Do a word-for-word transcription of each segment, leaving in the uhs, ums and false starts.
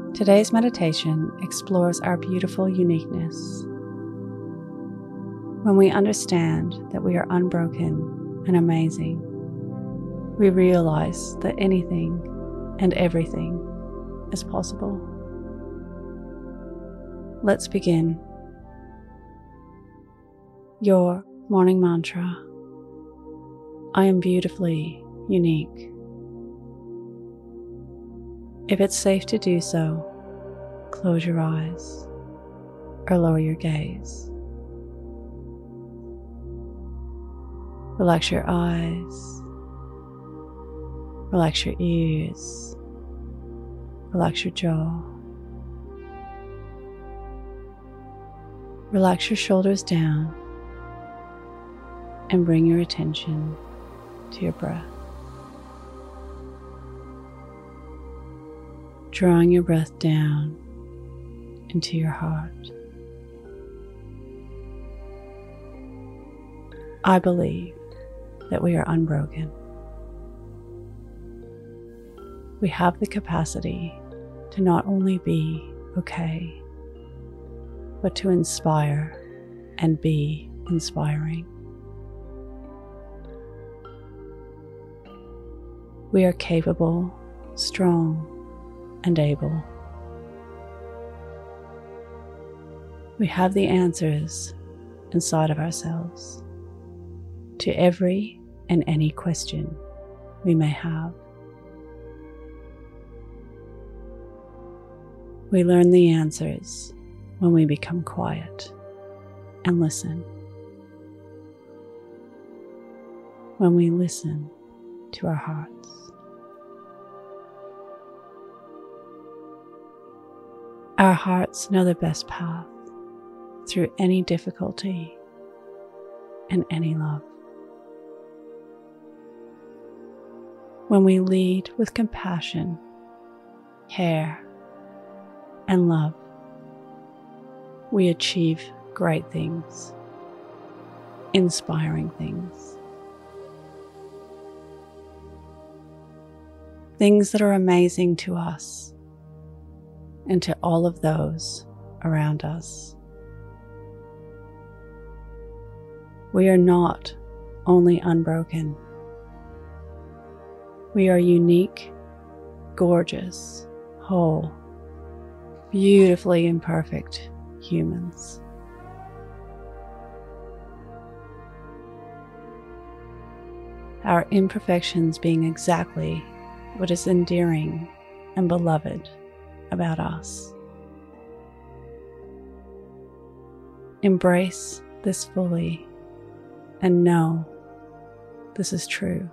Today's meditation explores our beautiful uniqueness. When we understand that we are unbroken and amazing, we realize that anything and everything is possible. Let's begin. Your morning mantra: I am beautifully unique. If it's safe to do so, close your eyes or lower your gaze. Relax your eyes, relax your ears, relax your jaw. Relax your shoulders down and bring your attention to your breath. Drawing your breath down into your heart. I believe that we are unbroken. We have the capacity to not only be okay, but to inspire and be inspiring. We are capable, strong, and able. We have the answers inside of ourselves to every and any question we may have. We learn the answers when we become quiet and listen. When we listen to our hearts. Our hearts know the best path through any difficulty and any love. When we lead with compassion, care, and love, we achieve great things, inspiring things. Things that are amazing to us and to all of those around us. We are not only unbroken. We are unique, gorgeous, whole, beautifully imperfect humans. Our imperfections being exactly what is endearing and beloved about us. Embrace this fully and know this is true.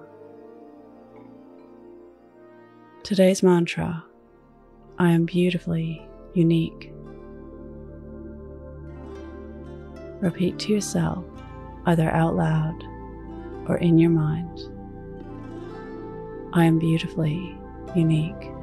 Today's mantra: I am beautifully unique. Repeat to yourself, either out loud or in your mind: I am beautifully unique.